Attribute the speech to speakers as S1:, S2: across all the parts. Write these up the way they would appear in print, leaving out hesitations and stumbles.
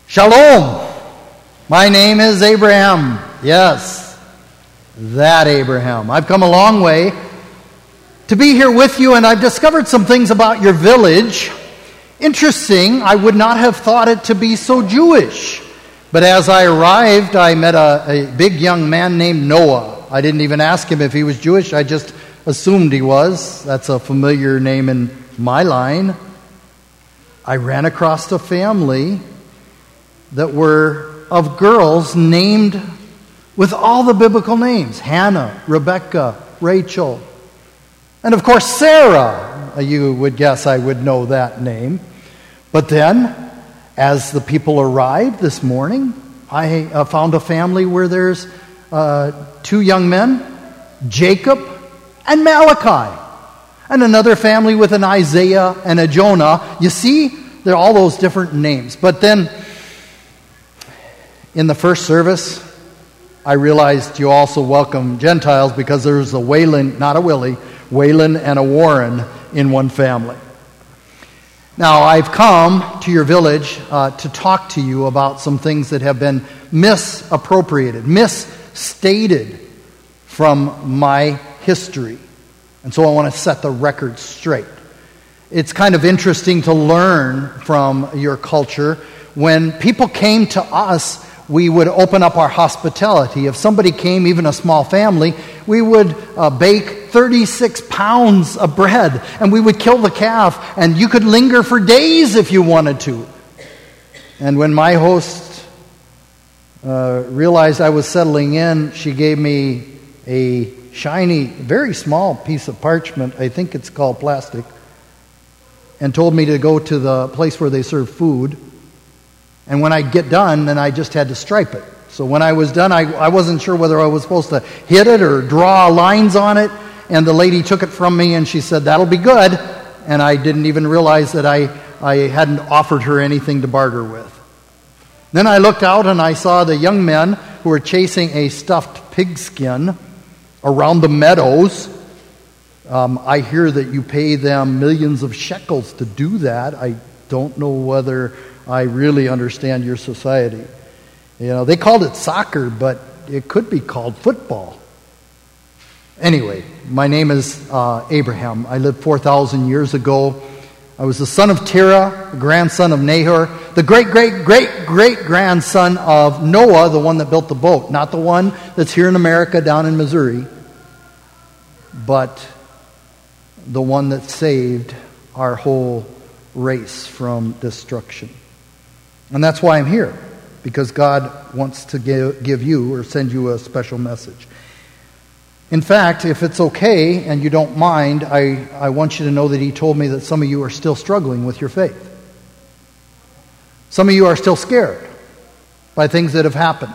S1: Shalom. My name is Abraham. Yes, that Abraham. I've come a long way to be here with you, and I've discovered some things about your village. Interesting, I would not have thought it to be so Jewish. But as I arrived, I met a big young man named Noah. I didn't even ask him if he was Jewish. I just assumed he was. That's a familiar name in my line. I ran across a family that were of girls named with all the biblical names. Hannah, Rebecca, Rachel. And of course Sarah. You would guess I would know that name. But then, as the people arrived this morning, I found a family where there's two young men, Jacob and Malachi. And another family with an Isaiah and a Jonah. You see, there are all those different names. But then, in the first service, I realized you also welcome Gentiles because there's a Waylon, not a Willie, Waylon and a Warren in one family. Now, I've come to your village to talk to you about some things that have been misappropriated, misstated from my history. And so I want to set the record straight. It's kind of interesting to learn from your culture. When people came to us, we would open up our hospitality. If somebody came, even a small family, we would bake 36 pounds of bread, and we would kill the calf, and you could linger for days if you wanted to. And when my host realized I was settling in, she gave me a shiny, very small piece of parchment, I think it's called plastic, and told me to go to the place where they serve food. And when I'd get done, then I just had to stripe it. So when I was done, I wasn't sure whether I was supposed to hit it or draw lines on it. And the lady took it from me and she said, "That'll be good." And I didn't even realize that I hadn't offered her anything to barter with. Then I looked out and I saw the young men who were chasing a stuffed pigskin around the meadows. I hear that you pay them millions of shekels to do that. I don't know whether I really understand your society. You know, they called it soccer, but it could be called football. Anyway, my name is Abraham. I lived 4,000 years ago. I was the son of Terah, the grandson of Nahor, the great-great-great-great-grandson of Noah, the one that built the boat. Not the one that's here in America down in Missouri, but the one that saved our whole race from destruction. And that's why I'm here, because God wants to give you or send you a special message. In fact, if it's okay and you don't mind, I want you to know that He told me that some of you are still struggling with your faith. Some of you are still scared by things that have happened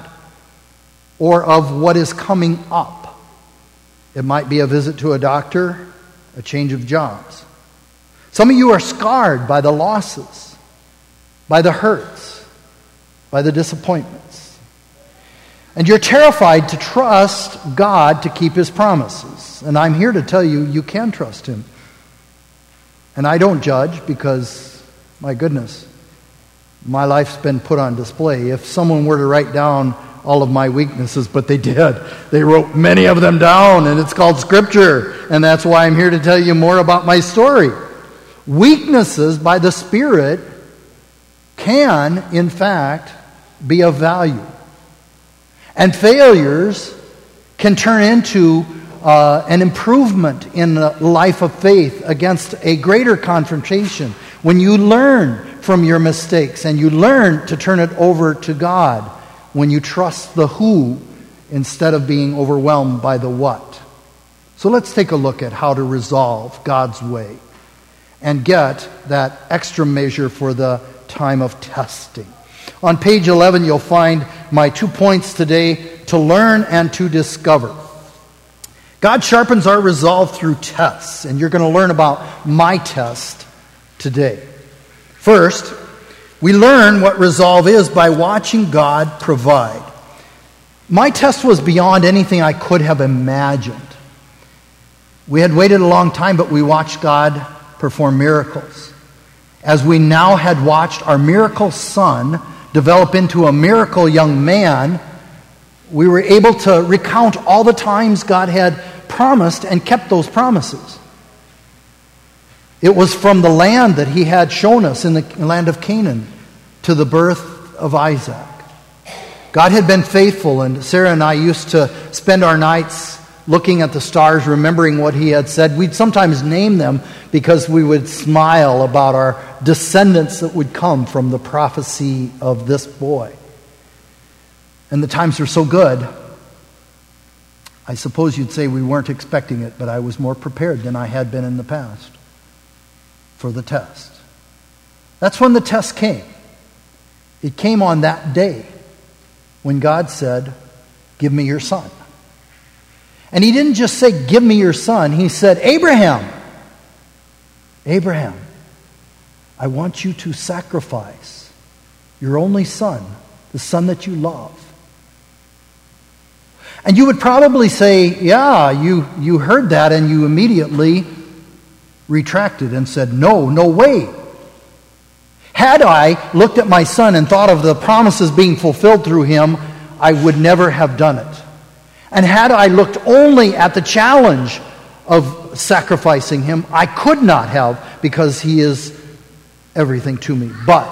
S1: or of what is coming up. It might be a visit to a doctor, a change of jobs. Some of you are scarred by the losses, by the hurts, by the disappointments. And you're terrified to trust God to keep His promises. And I'm here to tell you, you can trust Him. And I don't judge because, my goodness, my life's been put on display. If someone were to write down all of my weaknesses, but they did. They wrote many of them down, and it's called Scripture. And that's why I'm here to tell you more about my story. Weaknesses by the Spirit can, in fact, be of value. And failures can turn into an improvement in the life of faith against a greater confrontation. When you learn from your mistakes and you learn to turn it over to God, when you trust the who instead of being overwhelmed by the what. So let's take a look at how to resolve God's way and get that extra measure for the time of testing. On page 11, you'll find my 2 points today: to learn and to discover. God sharpens our resolve through tests, and you're going to learn about my test today. First, we learn what resolve is by watching God provide. My test was beyond anything I could have imagined. We had waited a long time, but we watched God perform miracles. As we now had watched our miracle son develop into a miracle young man, we were able to recount all the times God had promised and kept those promises. It was from the land that he had shown us in the land of Canaan to the birth of Isaac. God had been faithful, and Sarah and I used to spend our nights looking at the stars, remembering what he had said. We'd sometimes name them because we would smile about our descendants that would come from the prophecy of this boy. And the times were so good, I suppose you'd say we weren't expecting it, but I was more prepared than I had been in the past for the test. That's when the test came. It came on that day when God said, "Give me your son." And he didn't just say, "Give me your son." He said, Abraham, I want you to sacrifice your only son, the son that you love. And you would probably say, yeah, you heard that and you immediately retracted and said, no way. Had I looked at my son and thought of the promises being fulfilled through him, I would never have done it. And had I looked only at the challenge of sacrificing him, I could not have, because he is everything to me. But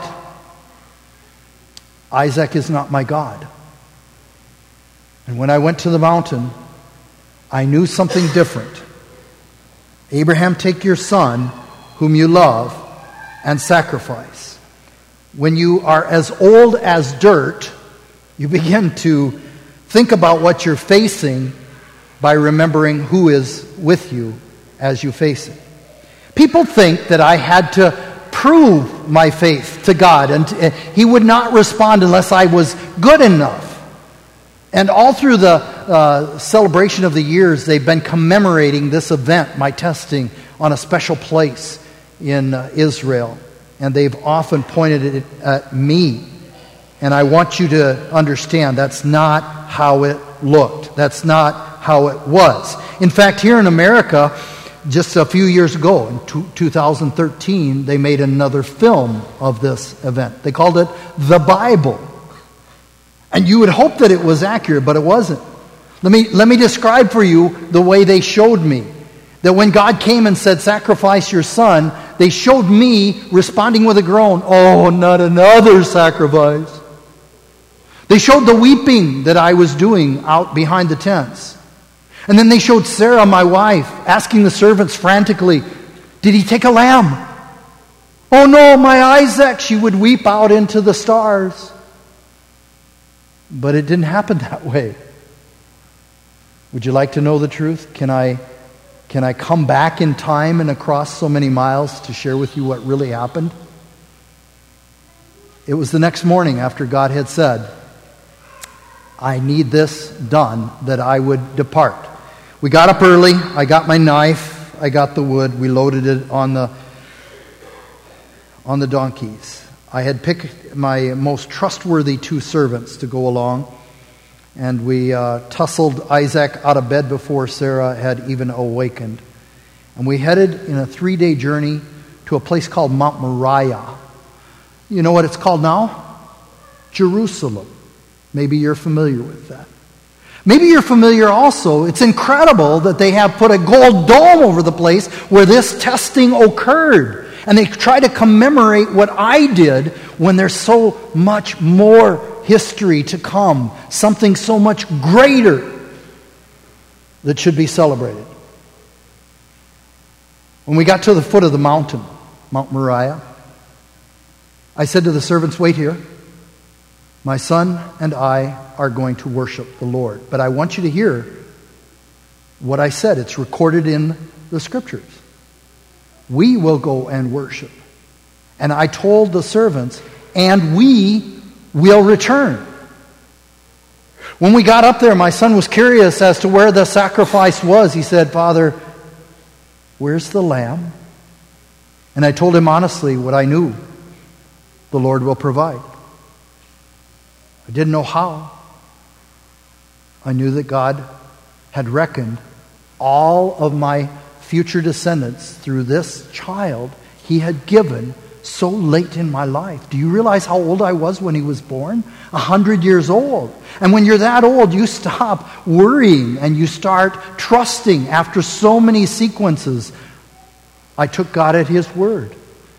S1: Isaac is not my God. And when I went to the mountain, I knew something different. Abraham, take your son, whom you love, and sacrifice. When you are as old as dirt, you begin to think about what you're facing by remembering who is with you as you face it. People think that I had to prove my faith to God, and he would not respond unless I was good enough. And all through the celebration of the years, they've been commemorating this event, my testing, on a special place in Israel. And they've often pointed it at me. And I want you to understand that's not how it looked. That's not how it was. In fact, here in America, just a few years ago, in 2013, they made another film of this event. They called it The Bible. And you would hope that it was accurate, but it wasn't. Let me describe for you the way they showed me. That when God came and said, sacrifice your son, they showed me responding with a groan, oh, not another sacrifice. They showed the weeping that I was doing out behind the tents. And then they showed Sarah, my wife, asking the servants frantically, did he take a lamb? Oh no, my Isaac, she would weep out into the stars. But it didn't happen that way. Would you like to know the truth? Can I come back in time and across so many miles to share with you what really happened? It was the next morning after God had said, I need this done, that I would depart. We got up early. I got my knife. I got the wood. We loaded it on the donkeys. I had picked my most trustworthy two servants to go along, and we tussled Isaac out of bed before Sarah had even awakened. And we headed in a 3-day journey to a place called Mount Moriah. You know what it's called now? Jerusalem. Maybe you're familiar with that. Maybe you're familiar also. It's incredible that they have put a gold dome over the place where this testing occurred. And they try to commemorate what I did when there's so much more history to come. Something so much greater that should be celebrated. When we got to the foot of the mountain, Mount Moriah, I said to the servants, wait here. My son and I are going to worship the Lord. But I want you to hear what I said. It's recorded in the scriptures. We will go and worship. And I told the servants, and we will return. When we got up there, my son was curious as to where the sacrifice was. He said, Father, where's the lamb? And I told him honestly what I knew. The Lord will provide. I didn't know how. I knew that God had reckoned all of my future descendants through this child he had given so late in my life. Do you realize how old I was when he was born? 100 years old. And when you're that old, you stop worrying and you start trusting after so many sequences. I took God at his word.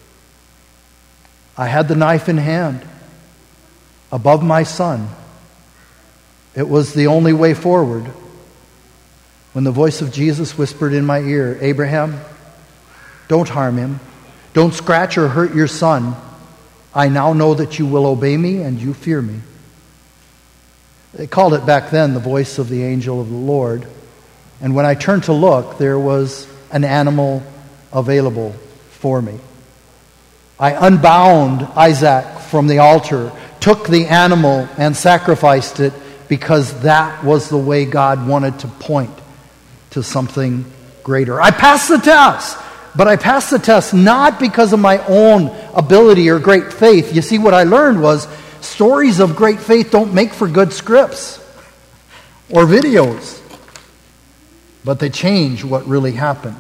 S1: I had the knife in hand above my son. It was the only way forward. When the voice of Jesus whispered in my ear, Abraham, don't harm him. Don't scratch or hurt your son. I now know that you will obey me and you fear me. They called it back then the voice of the angel of the Lord. And when I turned to look, there was an animal available for me. I unbound Isaac from the altar, took the animal and sacrificed it because that was the way God wanted to point to something greater. I passed the test. But I passed the test not because of my own ability or great faith. You see, what I learned was stories of great faith don't make for good scripts or videos. But they change what really happened.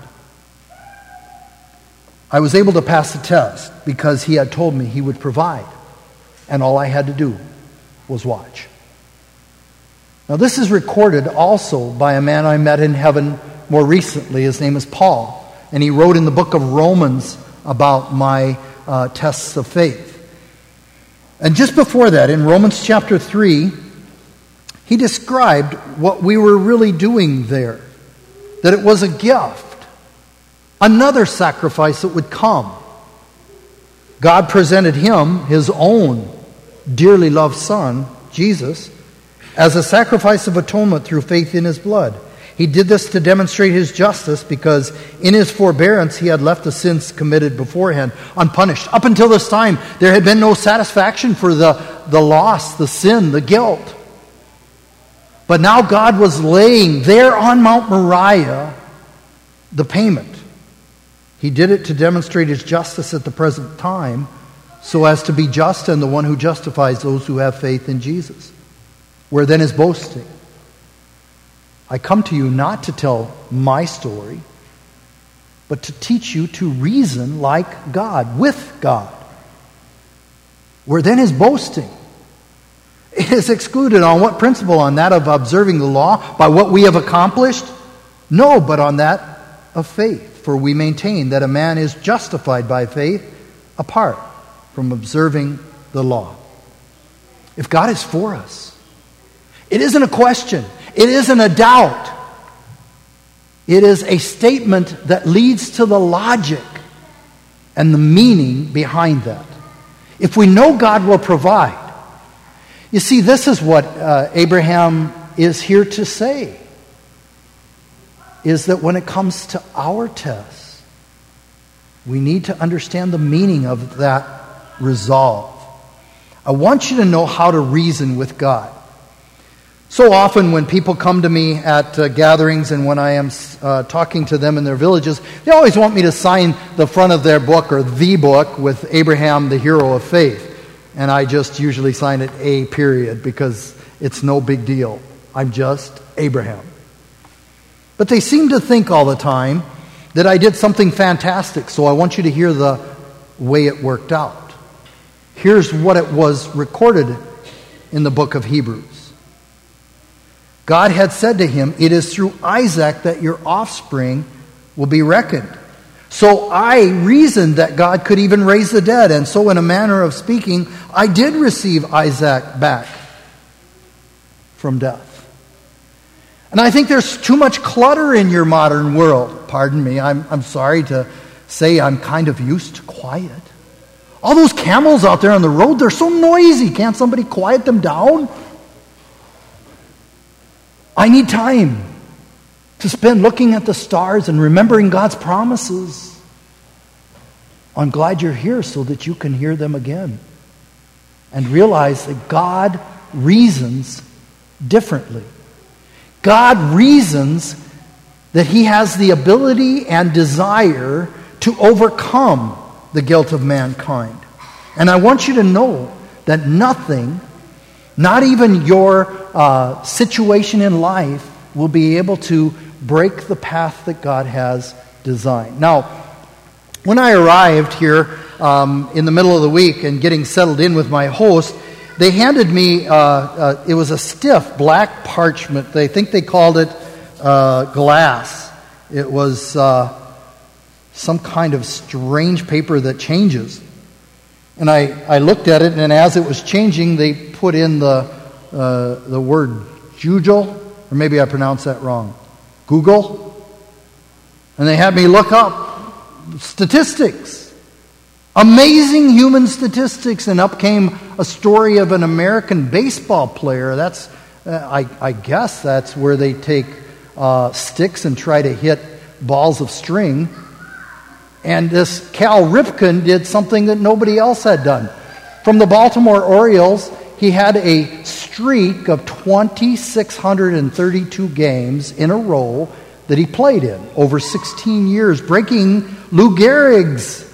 S1: I was able to pass the test because he had told me he would provide. And all I had to do was watch. Now this is recorded also by a man I met in heaven more recently. His name is Paul. And he wrote in the book of Romans about my tests of faith. And just before that, in Romans chapter 3, he described what we were really doing there. That it was a gift. Another sacrifice that would come. God presented him, his own dearly loved son, Jesus, as a sacrifice of atonement through faith in his blood. He did this to demonstrate his justice because in his forbearance he had left the sins committed beforehand unpunished. Up until this time, there had been no satisfaction for the loss, the sin, the guilt. But now God was laying there on Mount Moriah the payment. He did it to demonstrate his justice at the present time so as to be just and the one who justifies those who have faith in Jesus. Where then is boasting? I come to you not to tell my story, but to teach you to reason like God, with God. Where then is boasting? It is excluded on what principle? On that of observing the law by what we have accomplished? No, but on that of faith. For we maintain that a man is justified by faith apart from observing the law. If God is for us, it isn't a question. It isn't a doubt. It is a statement that leads to the logic and the meaning behind that. If we know God will provide. You see, this is what Abraham is here to say. Is that when it comes to our tests, we need to understand the meaning of that resolve. I want you to know how to reason with God. So often when people come to me at gatherings and when I am talking to them in their villages, they always want me to sign the front of their book or the book with Abraham, the hero of faith. And I just usually sign it A period because it's no big deal. I'm just Abraham. But they seem to think all the time that I did something fantastic, so I want you to hear the way it worked out. Here's what it was recorded in the book of Hebrews. God had said to him, it is through Isaac that your offspring will be reckoned. So I reasoned that God could even raise the dead, and so in a manner of speaking, I did receive Isaac back from death. And I think there's too much clutter in your modern world. Pardon me, I'm sorry to say I'm kind of used to quiet. All those camels out there on the road, they're so noisy. Can't somebody quiet them down? I need time to spend looking at the stars and remembering God's promises. I'm glad you're here so that you can hear them again and realize that God reasons differently. God reasons that he has the ability and desire to overcome the guilt of mankind. And I want you to know that nothing, not even your situation in life, will be able to break the path that God has designed. Now, when I arrived here in the middle of the week and getting settled in with my host, they handed me, it was a stiff black parchment. They think they called it glass. It was some kind of strange paper that changes. And I looked at it, and as it was changing, they put in the word Google, or maybe I pronounced that wrong. Google. And they had me look up statistics. Amazing human statistics. And up came a story of an American baseball player. That's, I guess that's where they take sticks and try to hit balls of string. And this Cal Ripken did something that nobody else had done. From the Baltimore Orioles, he had a streak of 2,632 games in a row that he played in over 16 years, breaking Lou Gehrig's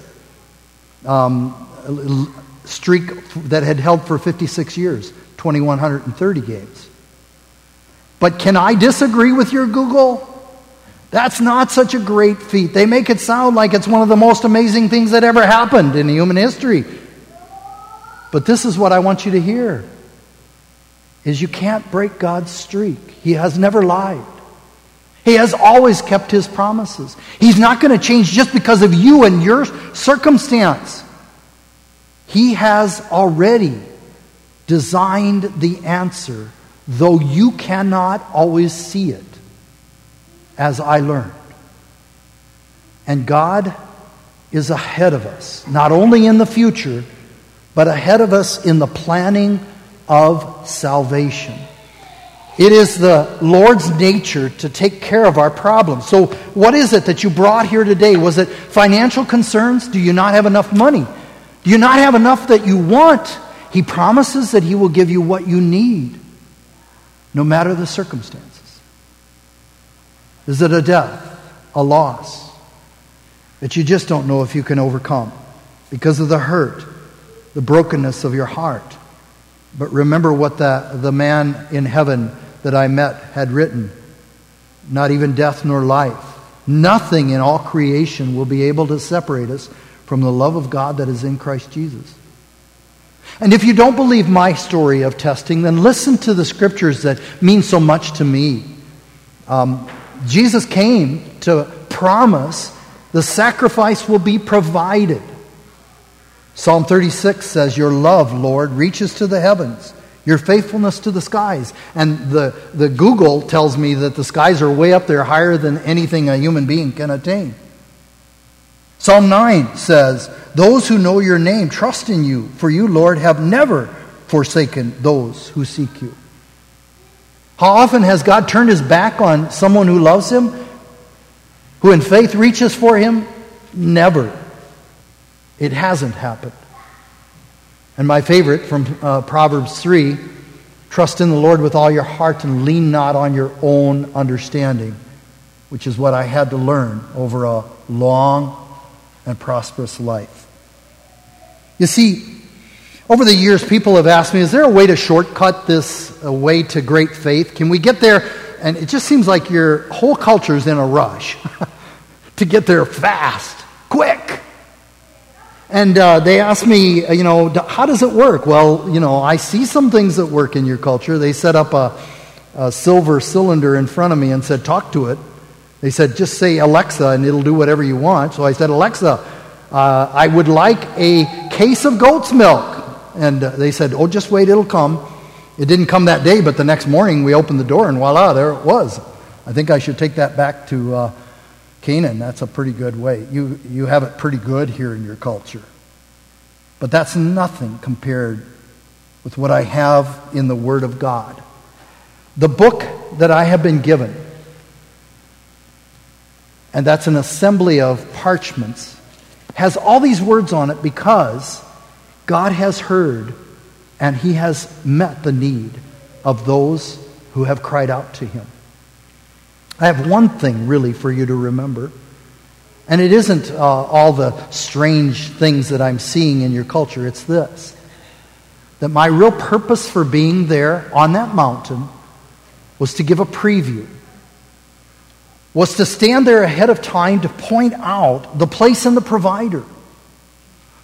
S1: streak that had held for 56 years, 2,130 games. But can I disagree with your Google? That's not such a great feat. They make it sound like it's one of the most amazing things that ever happened in human history. But this is what I want you to hear, is you can't break God's streak. He has never lied. He has always kept His promises. He's not going to change just because of you and your circumstance. He has already designed the answer, though you cannot always see it, as I learned. And God is ahead of us, not only in the future, but ahead of us in the planning of salvation. It is the Lord's nature to take care of our problems. So what is it that you brought here today? Was it financial concerns? Do you not have enough money? Do you not have enough that you want? He promises that He will give you what you need, no matter the circumstances. Is it a death, a loss that you just don't know if you can overcome because of the hurt, the brokenness of your heart? But remember what the man in heaven that I met had written. Not even death nor life. Nothing in all creation will be able to separate us from the love of God that is in Christ Jesus. And if you don't believe my story of testing, then listen to the scriptures that mean so much to me. Jesus came to promise the sacrifice will be provided. Psalm 36 says, your love, Lord, reaches to the heavens, your faithfulness to the skies. And the Google tells me that the skies are way up there, higher than anything a human being can attain. Psalm 9 says, those who know your name trust in you, for you, Lord, have never forsaken those who seek you. How often has God turned His back on someone who loves Him, who in faith reaches for Him? Never. It hasn't happened. And my favorite from Proverbs 3, trust in the Lord with all your heart and lean not on your own understanding, which is what I had to learn over a long and prosperous life. You see, over the years, people have asked me, is there a way to shortcut this way to great faith? Can we get there? And it just seems like your whole culture is in a rush to get there fast, quick. And they asked me, how does it work? Well, I see some things that work in your culture. They set up a silver cylinder in front of me and said, talk to it. They said, just say Alexa and it'll do whatever you want. So I said, Alexa, I would like a case of goat's milk. And they said, oh, just wait, it'll come. It didn't come that day, but the next morning we opened the door and voila, there it was. I think I should take that back to Canaan. That's a pretty good way. You have it pretty good here in your culture. But that's nothing compared with what I have in the Word of God. The book that I have been given, and that's an assembly of parchments, has all these words on it because God has heard and He has met the need of those who have cried out to Him. I have one thing really for you to remember, and it isn't all the strange things that I'm seeing in your culture. It's this, that my real purpose for being there on that mountain was to give a preview, was to stand there ahead of time to point out the place and the provider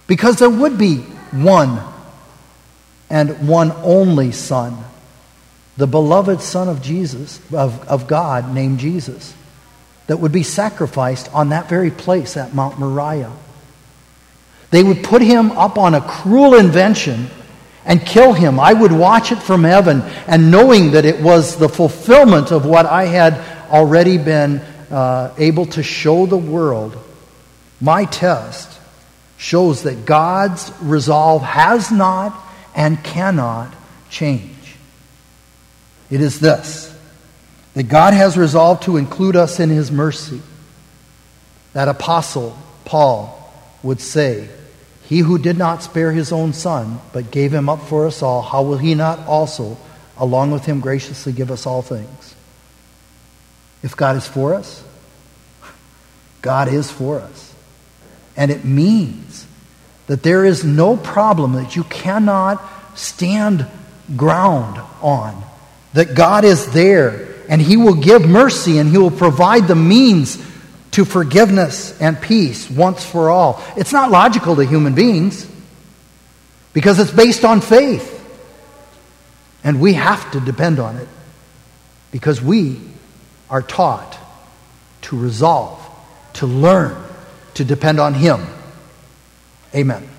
S1: Because there would be one and one only Son, the beloved Son of Jesus, of God, named Jesus, that would be sacrificed on that very place at Mount Moriah. They would put him up on a cruel invention and kill him. I would watch it from heaven, and knowing that it was the fulfillment of what I had already been able to show the world, my test shows that God's resolve has not and cannot change. It is this, that God has resolved to include us in his mercy. That apostle, Paul, would say, "He who did not spare his own Son, but gave him up for us all, how will he not also, along with him, graciously give us all things?" If God is for us, God is for us. And it means that there is no problem that you cannot stand ground on. That God is there, and he will give mercy, and he will provide the means to forgiveness and peace once for all. It's not logical to human beings, because it's based on faith. And we have to depend on it, because we are taught to resolve, to learn, to depend on him. Amen.